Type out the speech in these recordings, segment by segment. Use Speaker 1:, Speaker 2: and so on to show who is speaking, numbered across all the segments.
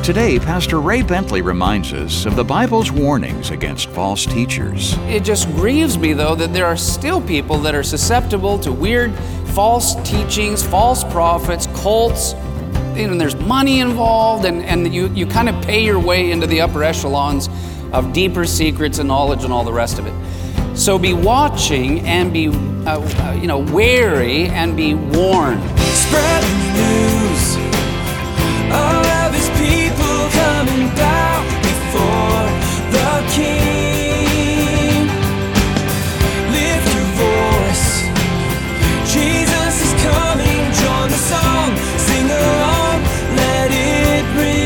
Speaker 1: Today, Pastor Ray Bentley reminds us of the Bible's warnings against false teachers.
Speaker 2: It just grieves me, though, that there are still people that are susceptible to weird false teachings, false prophets, cults, and there's money involved, and you kind of pay your way into the upper echelons of deeper secrets and knowledge and all the rest of it. So be watching and be wary and be warned.
Speaker 3: Spread the news. All of his people coming down before the King. Lift your voice. Jesus is coming. Join the song. Sing along. Let it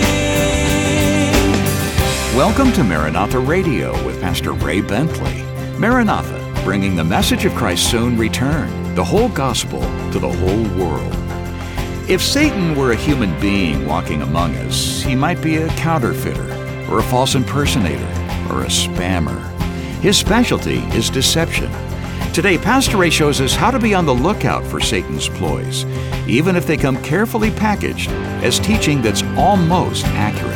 Speaker 3: ring.
Speaker 1: Welcome to Maranatha Radio with Pastor Ray Bentley. Maranatha, bringing the message of Christ's soon return, the whole gospel to the whole world. If Satan were a human being walking among us, he might be a counterfeiter, or a false impersonator, or a spammer. His specialty is deception. Today, Pastor Ray shows us how to be on the lookout for Satan's ploys, even if they come carefully packaged as teaching that's almost accurate.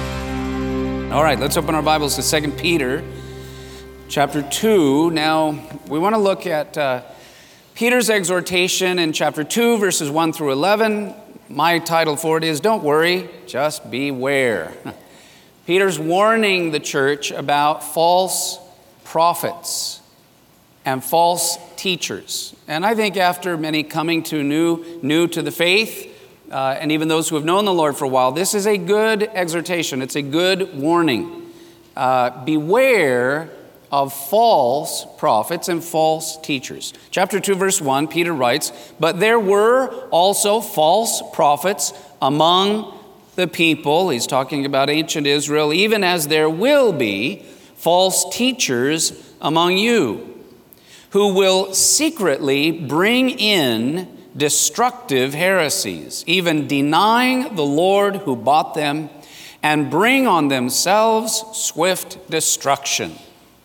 Speaker 2: All right, let's open our Bibles to 2 Peter chapter 2. Now, we want to look at Peter's exhortation in chapter 2, verses 1 through 11. My title for it is, Don't Worry, Just Beware. Peter's warning the church about false prophets and false teachers. And I think after many coming to new to the faith, and even those who have known the Lord for a while, this is a good exhortation. It's a good warning. Beware of false prophets and false teachers. Chapter 2, verse 1, Peter writes, But there were also false prophets among the people. He's talking about ancient Israel, even as there will be false teachers among you, who will secretly bring in destructive heresies, even denying the Lord who bought them, and bring on themselves swift destruction.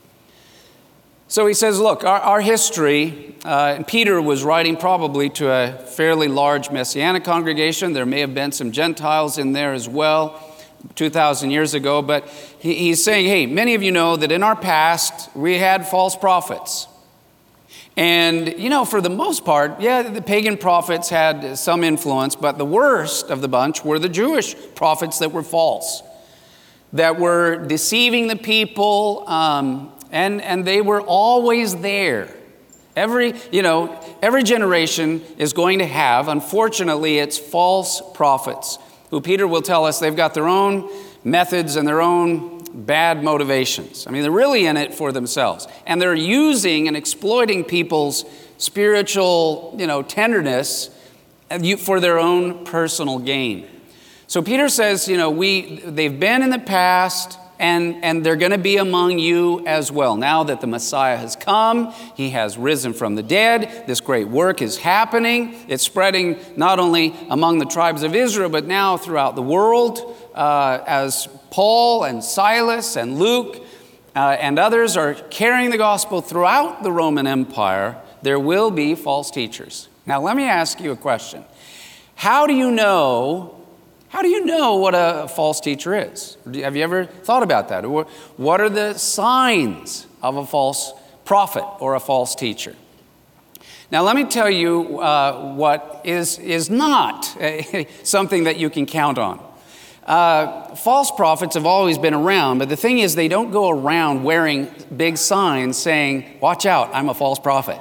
Speaker 2: So he says, look, our history, and Peter was writing probably to a fairly large Messianic congregation. There may have been some Gentiles in there as well, 2,000 years ago. But he's saying, hey, many of you know that in our past, we had false prophets. And, for the most part, the pagan prophets had some influence, but the worst of the bunch were the Jewish prophets that were false, that were deceiving the people, and they were always there. Every generation is going to have, unfortunately, it's false prophets, who Peter will tell us they've got their own methods and their own bad motivations. I mean, they're really in it for themselves. And they're using and exploiting people's spiritual, tenderness for their own personal gain. So Peter says, they've been in the past, and they're going to be among you as well. Now that the Messiah has come, he has risen from the dead, this great work is happening. It's spreading not only among the tribes of Israel, but now throughout the world, as Paul and Silas and Luke and others are carrying the gospel throughout the Roman Empire, there will be false teachers. Now, let me ask you a question. How do you know what a false teacher is? Have you ever thought about that? What are the signs of a false prophet or a false teacher? Now, let me tell you what is not something that you can count on. False prophets have always been around, but the thing is they don't go around wearing big signs saying, watch out, I'm a false prophet.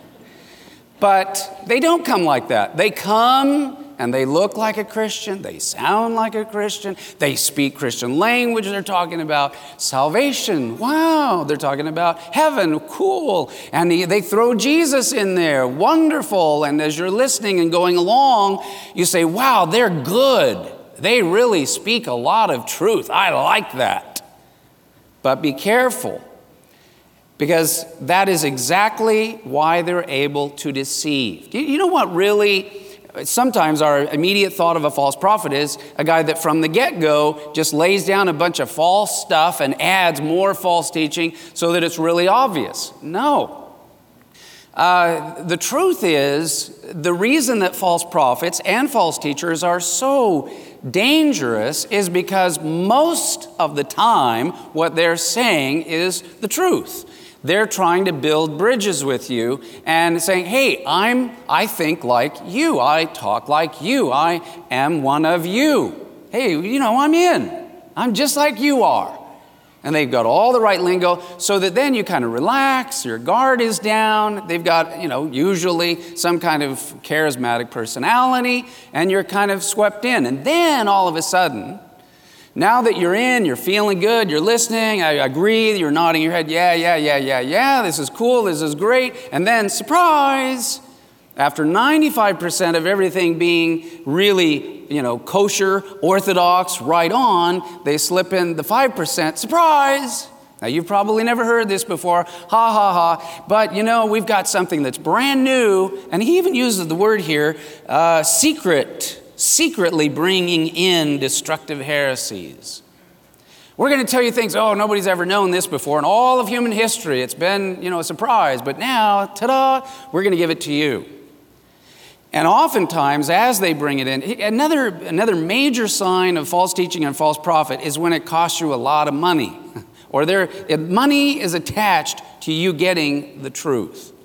Speaker 2: But they don't come like that. They come and they look like a Christian, they sound like a Christian, they speak Christian language, they're talking about salvation, wow, they're talking about heaven, cool, and they throw Jesus in there, wonderful, and as you're listening and going along, you say, wow, they're good, they really speak a lot of truth, I like that. But be careful, because that is exactly why they're able to deceive. You know what really... Sometimes our immediate thought of a false prophet is a guy that from the get-go just lays down a bunch of false stuff and adds more false teaching so that it's really obvious. No. The truth is, the reason that false prophets and false teachers are so dangerous is because most of the time what they're saying is the truth. They're trying to build bridges with you and saying, hey, I think like you. I talk like you. I am one of you. Hey, I'm in. I'm just like you are. And they've got all the right lingo so that then you kind of relax, your guard is down. They've got, usually some kind of charismatic personality, and you're kind of swept in. And then all of a sudden, now that you're in, you're feeling good, you're listening, I agree, you're nodding your head, yeah, this is cool, this is great. And then, surprise, after 95% of everything being really, kosher, orthodox, right on, they slip in the 5%, surprise. Now, you've probably never heard this before, but we've got something that's brand new, and he even uses the word here, secretly bringing in destructive heresies. We're going to tell you things, nobody's ever known this before. In all of human history, it's been, a surprise. But now, ta-da, we're going to give it to you. And oftentimes, as they bring it in, another major sign of false teaching and false prophet is when it costs you a lot of money. Or money is attached to you getting the truth.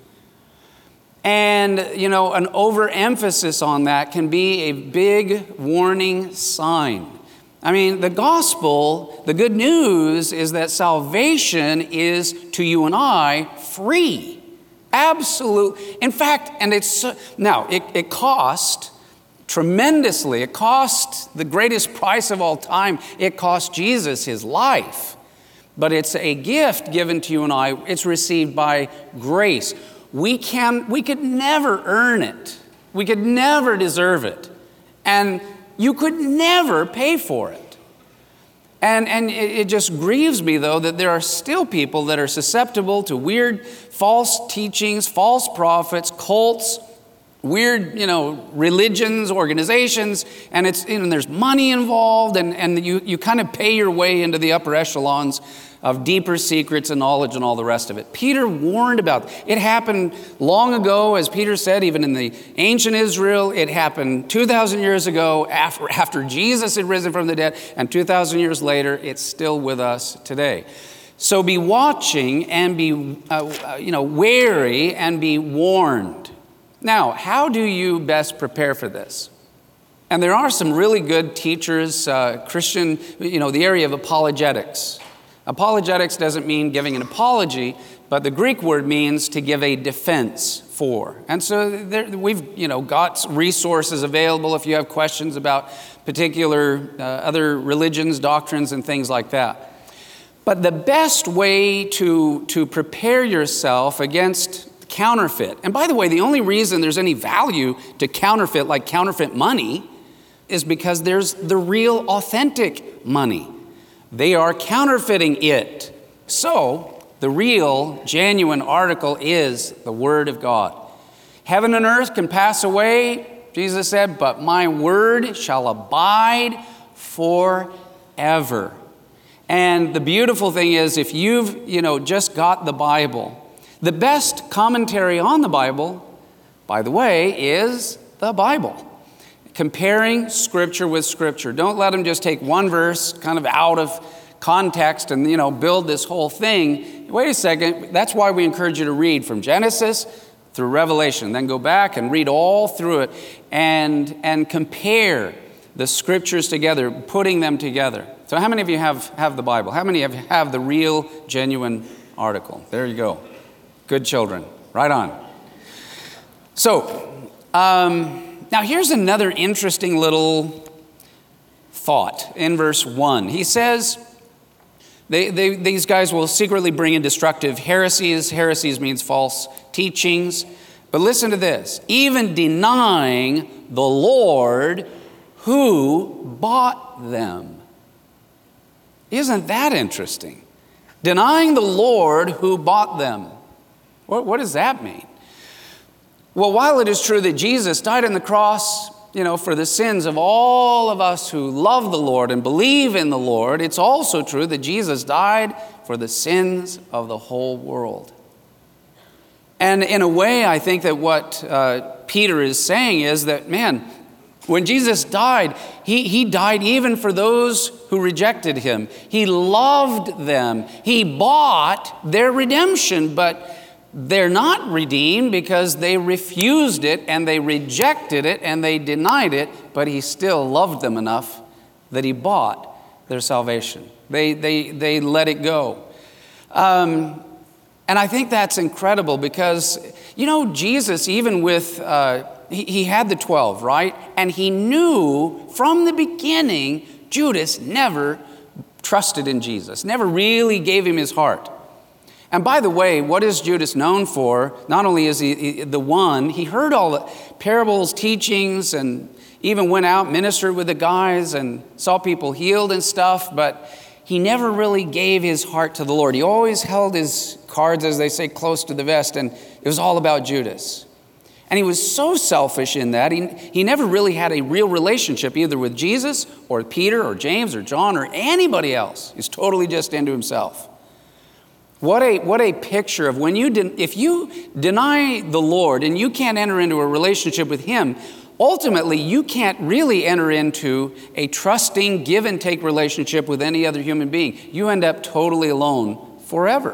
Speaker 2: And, an overemphasis on that can be a big warning sign. I mean, the gospel, the good news is that salvation is to you and I free. Absolute. In fact, and it cost tremendously. It cost the greatest price of all time. It cost Jesus his life. But it's a gift given to you and I. It's received by grace. We could never earn it. We could never deserve it. And you could never pay for it. And it just grieves me, though, that there are still people that are susceptible to weird false teachings, false prophets, cults, weird, religions, organizations, and there's money involved, and you kind of pay your way into the upper echelons of deeper secrets and knowledge and all the rest of it. Peter warned about it. It happened long ago, as Peter said, even in the ancient Israel. It happened 2,000 years ago after Jesus had risen from the dead, and 2,000 years later, it's still with us today. So be watching and be wary and be warned. Now, how do you best prepare for this? And there are some really good teachers, Christian, the area of apologetics. Apologetics doesn't mean giving an apology, but the Greek word means to give a defense for. And so we've got resources available if you have questions about particular other religions, doctrines, and things like that. But the best way to prepare yourself against counterfeit, and by the way, the only reason there's any value to counterfeit, like counterfeit money, is because there's the real authentic money. They are counterfeiting it. So, the real, genuine article is the Word of God. Heaven and earth can pass away, Jesus said, but my word shall abide forever. And the beautiful thing is, if you've, just got the Bible, the best commentary on the Bible, by the way, is the Bible. Comparing Scripture with Scripture. Don't let them just take one verse kind of out of context and, build this whole thing. Wait a second. That's why we encourage you to read from Genesis through Revelation. Then go back and read all through it and compare the Scriptures together, putting them together. So how many of you have the Bible? How many of you have the real, genuine article? There you go. Good children. Right on. So, now here's another interesting little thought in verse 1. He says, these guys will secretly bring in destructive heresies. Heresies means false teachings. But listen to this. Even denying the Lord who bought them. Isn't that interesting? Denying the Lord who bought them. What does that mean? Well, while it is true that Jesus died on the cross, for the sins of all of us who love the Lord and believe in the Lord, it's also true that Jesus died for the sins of the whole world. And in a way, I think that what Peter is saying is that, man, when Jesus died, he died even for those who rejected him. He loved them. He bought their redemption, but they're not redeemed because they refused it and they rejected it and they denied it, but he still loved them enough that he bought their salvation. They let it go. And I think that's incredible because, you know, Jesus, even with, he had the 12, right? And he knew from the beginning, Judas never trusted in Jesus, never really gave him his heart. And by the way, what is Judas known for? Not only is he the one, he heard all the parables, teachings, and even went out, ministered with the guys, and saw people healed and stuff, but he never really gave his heart to the Lord. He always held his cards, as they say, close to the vest, and it was all about Judas. And he was so selfish in that, he never really had a real relationship either with Jesus or Peter or James or John or anybody else. He's totally just into himself. What a picture of when if you deny the Lord and you can't enter into a relationship with him, ultimately you can't really enter into a trusting, give and take relationship with any other human being. You end up totally alone forever.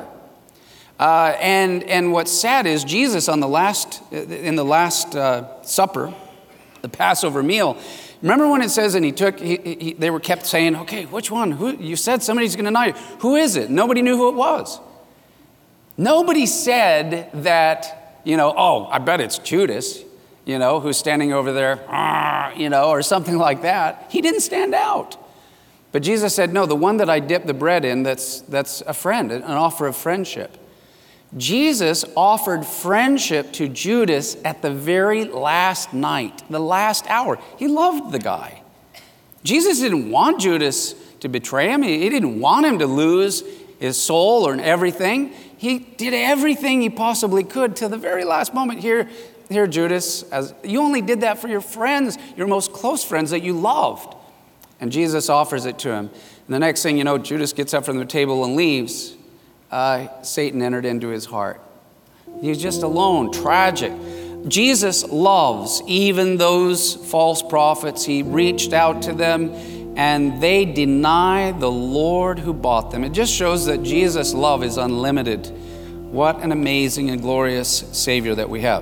Speaker 2: And what's sad is Jesus in the last supper, the Passover meal, remember when it says, and they were kept saying, okay, which one? Who? You said somebody's going to deny you. Who is it? Nobody knew who it was. Nobody said that, oh, I bet it's Judas, who's standing over there, or something like that. He didn't stand out. But Jesus said, no, the one that I dip the bread in, that's a friend, an offer of friendship. Jesus offered friendship to Judas at the very last night, the last hour. He loved the guy. Jesus didn't want Judas to betray him. He didn't want him to lose his soul or everything. He did everything he possibly could till the very last moment. Here, Judas, you only did that for your friends, your most close friends that you loved. And Jesus offers it to him. And the next thing you know, Judas gets up from the table and leaves. Satan entered into his heart. He's just alone, tragic. Jesus loves even those false prophets. He reached out to them and they deny the Lord who bought them. It just shows that Jesus' love is unlimited. What an amazing and glorious Savior that we have.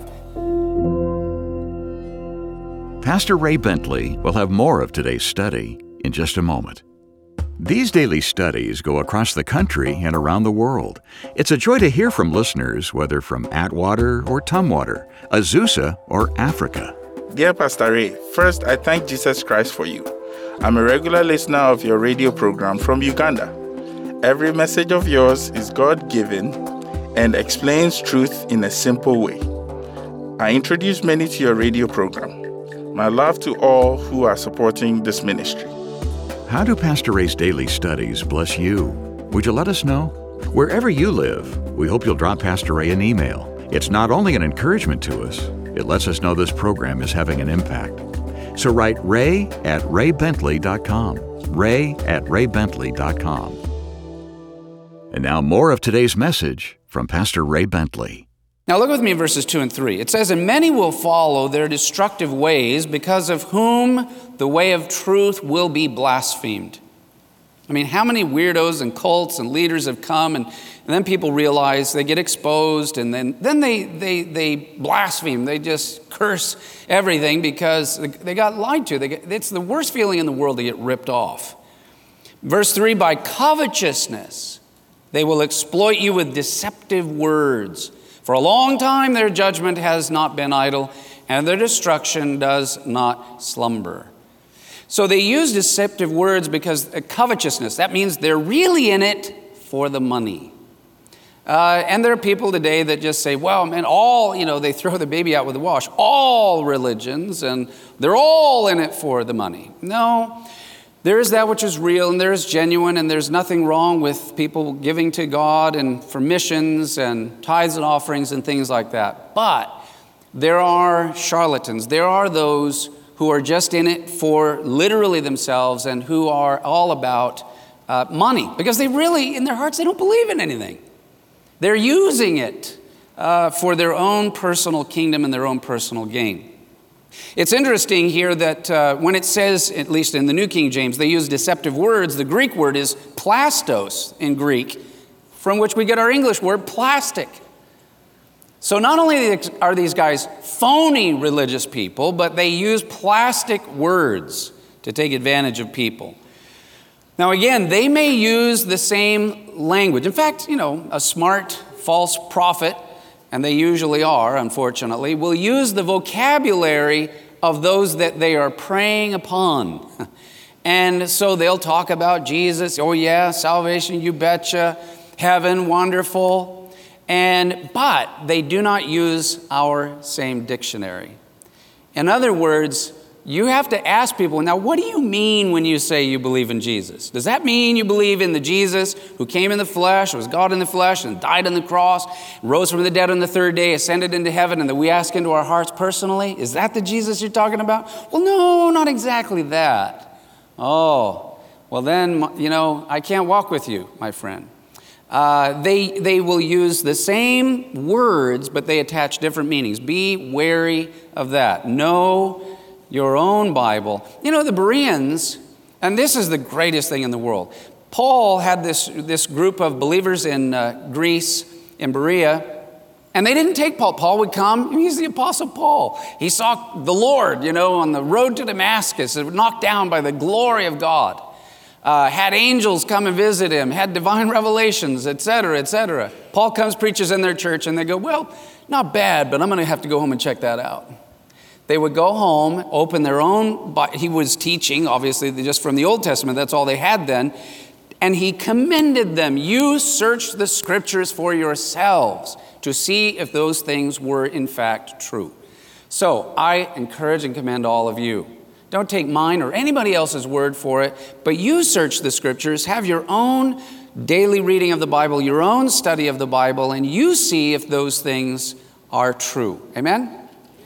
Speaker 1: Pastor Ray Bentley will have more of today's study in just a moment. These daily studies go across the country and around the world. It's a joy to hear from listeners, whether from Atwater or Tumwater, Azusa or Africa.
Speaker 4: Dear Pastor Ray, first I thank Jesus Christ for you. I'm a regular listener of your radio program from Uganda. Every message of yours is God-given and explains truth in a simple way. I introduce many to your radio program. My love to all who are supporting this ministry.
Speaker 1: How do Pastor Ray's daily studies bless you? Would you let us know? Wherever you live, we hope you'll drop Pastor Ray an email. It's not only an encouragement to us, it lets us know this program is having an impact. So write ray@raybentley.com, ray@raybentley.com. And now more of today's message from Pastor Ray Bentley.
Speaker 2: Now look with me in verses 2 and 3. It says, and many will follow their destructive ways, because of whom the way of truth will be blasphemed. I mean, how many weirdos and cults and leaders have come and then people realize, they get exposed, and then they blaspheme. They just curse everything because they got lied to. It's the worst feeling in the world to get ripped off. Verse 3, by covetousness they will exploit you with deceptive words. For a long time their judgment has not been idle, and their destruction does not slumber. So they use deceptive words because covetousness, that means they're really in it for the money. And there are people today that just say, well, man, they throw the baby out with the wash. All religions, and they're all in it for the money. No, there is that which is real, and there is genuine, and there's nothing wrong with people giving to God and for missions and tithes and offerings and things like that. But there are charlatans. There are those who are just in it for literally themselves and who are all about money, because they really, in their hearts, they don't believe in anything. They're using it for their own personal kingdom and their own personal gain. It's interesting here that when it says, at least in the New King James, they use deceptive words, the Greek word is plastos in Greek, from which we get our English word plastic. So not only are these guys phony religious people, but they use plastic words to take advantage of people. Now again, they may use the same language. In fact, a smart false prophet, and they usually are, unfortunately, will use the vocabulary of those that they are preying upon. And so they'll talk about Jesus, oh yeah, salvation, you betcha, heaven, wonderful. But they do not use our same dictionary. In other words, you have to ask people, now what do you mean when you say you believe in Jesus? Does that mean you believe in the Jesus who came in the flesh, was God in the flesh, and died on the cross, rose from the dead on the third day, ascended into heaven, and that we ask into our hearts personally? Is that the Jesus you're talking about? Well, no, not exactly that. Oh, well then, I can't walk with you, my friend. They will use the same words, but they attach different meanings. Be wary of that. Know your own Bible. The Bereans, and this is the greatest thing in the world. Paul had this group of believers in Greece, in Berea, and they didn't take Paul. Paul would come. He's the Apostle Paul. He saw the Lord, on the road to Damascus, knocked down by the glory of God. Had angels come and visit him, had divine revelations, etc., etc. Paul comes, preaches in their church, and they go, well, not bad, but I'm going to have to go home and check that out. They would go home, open their own, he was teaching, obviously, just from the Old Testament, that's all they had then, and he commended them. You search the scriptures for yourselves to see if those things were in fact true. So I encourage and commend all of you. Don't take mine or anybody else's word for it, but you search the scriptures, have your own daily reading of the Bible, your own study of the Bible, and you see if those things are true. Amen?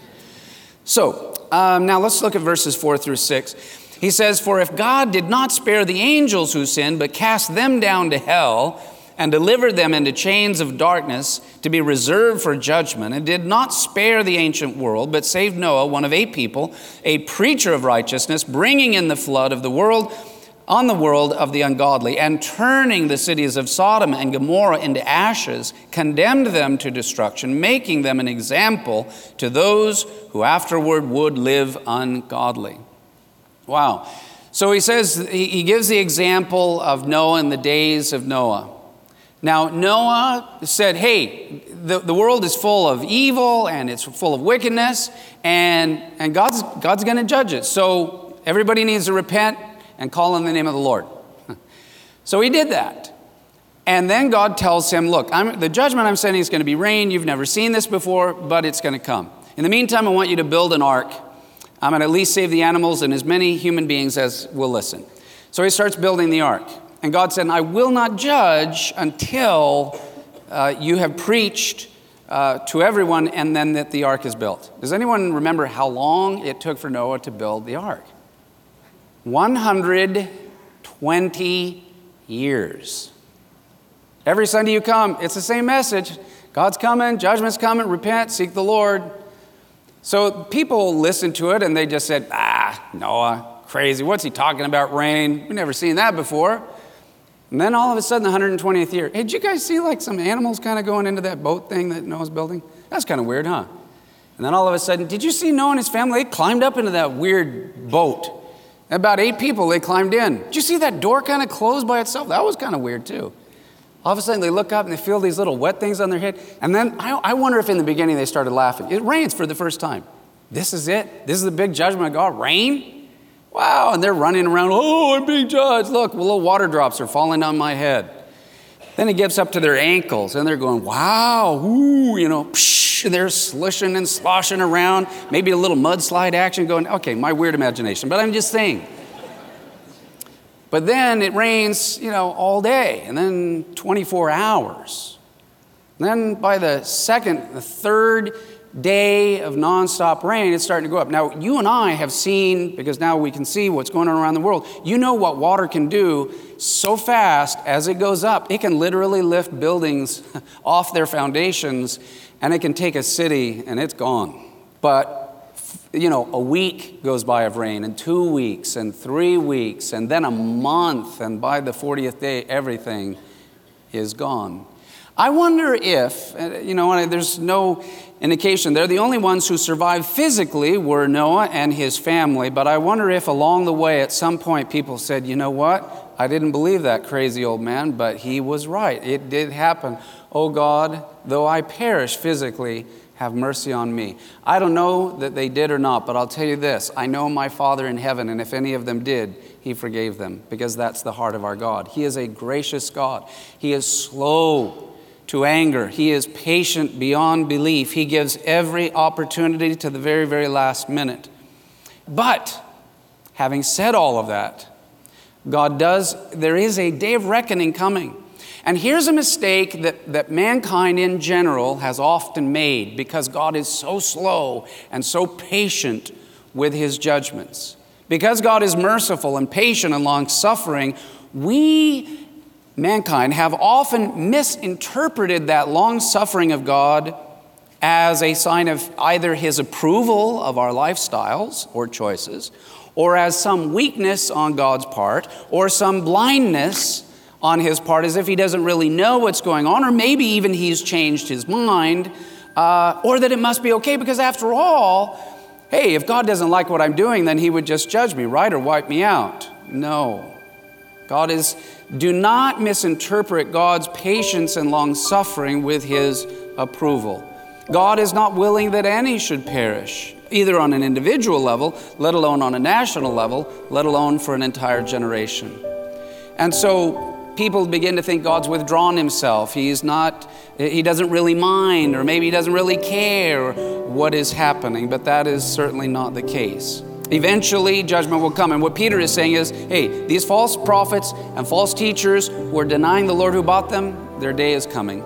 Speaker 2: So, now let's look at verses 4 through 6. He says, for if God did not spare the angels who sinned, but cast them down to hell and delivered them into chains of darkness to be reserved for judgment, and did not spare the ancient world, but saved Noah, one of 8 people, a preacher of righteousness, bringing in the flood of the world on the world of the ungodly, and turning the cities of Sodom and Gomorrah into ashes, condemned them to destruction, making them an example to those who afterward would live ungodly. Wow. So he says, he gives the example of Noah in the days of Noah. Now, Noah said, hey, the world is full of evil and it's full of wickedness, and God's going to judge it. So everybody needs to repent and call on the name of the Lord. So he did that. And then God tells him, look, the judgment I'm sending is going to be rain. You've never seen this before, but it's going to come. In the meantime, I want you to build an ark. I'm going to at least save the animals and as many human beings as will listen. So he starts building the ark. And God said, I will not judge until you have preached to everyone and then that the ark is built. Does anyone remember how long it took for Noah to build the ark? 120 years. Every Sunday you come, it's the same message. God's coming, judgment's coming, repent, seek the Lord. So people listened to it and they just said, Noah, crazy. What's he talking about, rain? We've never seen that before. And then all of a sudden, the 120th year, hey, did you guys see like some animals kind of going into that boat thing that Noah's building? That's kind of weird, huh? And then all of a sudden, did you see Noah and his family? They climbed up into that weird boat. About 8 people, they climbed in. Did you see that door kind of closed by itself? That was kind of weird too. All of a sudden, they look up and they feel these little wet things on their head. And then I wonder if in the beginning they started laughing. It rains for the first time. This is it. This is the big judgment of God. Rain? Wow. And they're running around. Oh, I'm being judged. Look, little water drops are falling on my head. Then it gets up to their ankles and they're going, wow, ooh, psh, and they're slushing and sloshing around. Maybe a little mudslide action going, okay, my weird imagination, but I'm just saying. But then it rains, all day and then 24 hours. And then by the third day of nonstop rain, it's starting to go up. Now, you and I have seen, because now we can see what's going on around the world, you know what water can do so fast as it goes up. It can literally lift buildings off their foundations, and it can take a city, and it's gone. But a week goes by of rain, and 2 weeks, and 3 weeks, and then a month, and by the 40th day, everything is gone. I wonder if, there's no indication, they're the only ones who survived physically were Noah and his family, but I wonder if along the way at some point people said, you know what, I didn't believe that crazy old man, but he was right. It did happen. Oh God, though I perish physically, have mercy on me. I don't know that they did or not, but I'll tell you this. I know my Father in heaven, and if any of them did, he forgave them, because that's the heart of our God. He is a gracious God. He is slow to anger. He is patient beyond belief. He gives every opportunity to the very, very last minute. But having said all of that, there is a day of reckoning coming. And here's a mistake that mankind in general has often made, because God is so slow and so patient with his judgments. Because God is merciful and patient and long-suffering, we, mankind, have often misinterpreted that long-suffering of God as a sign of either his approval of our lifestyles or choices, or as some weakness on God's part, or some blindness on his part, as if he doesn't really know what's going on, or maybe even he's changed his mind, or that it must be okay, because after all, hey, if God doesn't like what I'm doing, then he would just judge me, right, or wipe me out. No. Do not misinterpret God's patience and long-suffering with his approval. God is not willing that any should perish, either on an individual level, let alone on a national level, let alone for an entire generation. And so people begin to think God's withdrawn himself. He doesn't really mind, or maybe he doesn't really care what is happening, but that is certainly not the case. Eventually, judgment will come. And what Peter is saying is, hey, these false prophets and false teachers who are denying the Lord who bought them, their day is coming.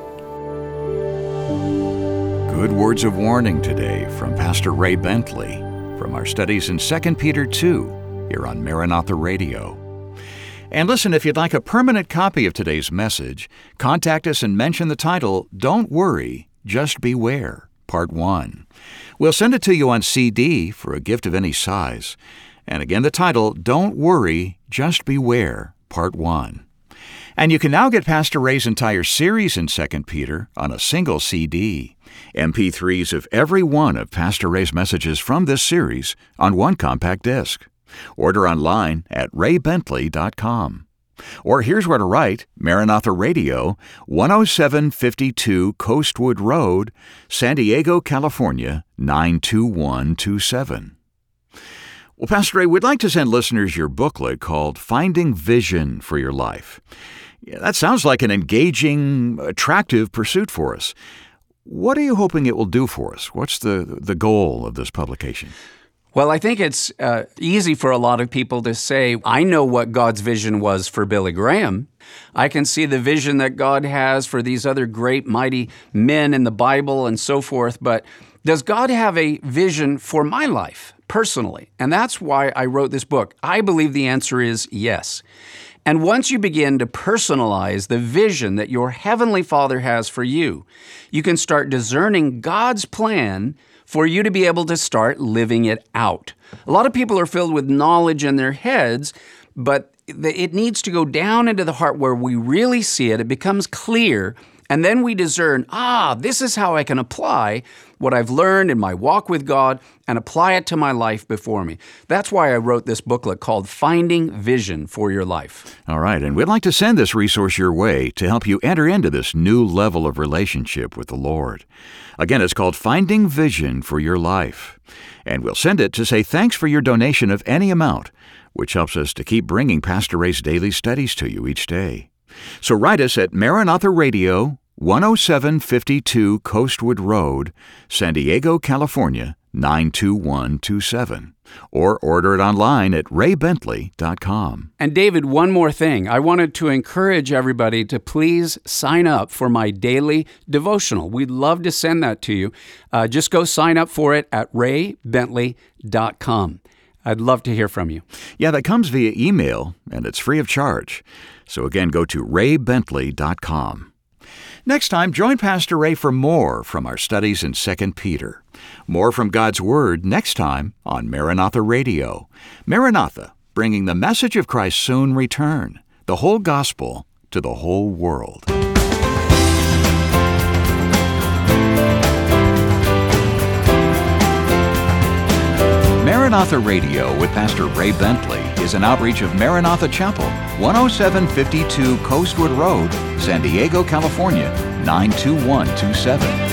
Speaker 1: Good words of warning today from Pastor Ray Bentley from our studies in 2 Peter 2 here on Maranatha Radio. And listen, if you'd like a permanent copy of today's message, contact us and mention the title, Don't Worry, Just Beware, Part 1. We'll send it to you on CD for a gift of any size. And again, the title, Don't Worry, Just Beware, Part 1. And you can now get Pastor Ray's entire series in 2 Peter on a single CD. MP3s of every one of Pastor Ray's messages from this series on one compact disc. Order online at raybentley.com. Or here's where to write: Maranatha Radio, 10752 Coastwood Road, San Diego, California, 92127. Well, Pastor Ray, we'd like to send listeners your booklet called Finding Vision for Your Life. Yeah, that sounds like an engaging, attractive pursuit for us. What are you hoping it will do for us? What's the goal of this publication?
Speaker 2: Well, I think it's easy for a lot of people to say, I know what God's vision was for Billy Graham. I can see the vision that God has for these other great, mighty men in the Bible and so forth, but does God have a vision for my life personally? And that's why I wrote this book. I believe the answer is yes. And once you begin to personalize the vision that your Heavenly Father has for you, you can start discerning God's plan for you to be able to start living it out. A lot of people are filled with knowledge in their heads, but it needs to go down into the heart where we really see it. It becomes clear, and then we discern, this is how I can apply what I've learned in my walk with God and apply it to my life before me. That's why I wrote this booklet called Finding Vision for Your Life.
Speaker 1: All right, and we'd like to send this resource your way to help you enter into this new level of relationship with the Lord. Again, it's called Finding Vision for Your Life. And we'll send it to say thanks for your donation of any amount, which helps us to keep bringing Pastor Ray's daily studies to you each day. So write us at Maranatha Radio, 10752 Coastwood Road, San Diego, California, 92127, or order it online at raybentley.com.
Speaker 2: And David, one more thing. I wanted to encourage everybody to please sign up for my daily devotional. We'd love to send that to you. Just go sign up for it at raybentley.com. I'd love to hear from you.
Speaker 1: Yeah, that comes via email, and it's free of charge. So again, go to raybentley.com. Next time, join Pastor Ray for more from our studies in 2 Peter. More from God's Word next time on Maranatha Radio. Maranatha, bringing the message of Christ's soon return, the whole gospel to the whole world. Maranatha Radio with Pastor Ray Bentley is an outreach of Maranatha Chapel, 10752 Coastwood Road, San Diego, California, 92127.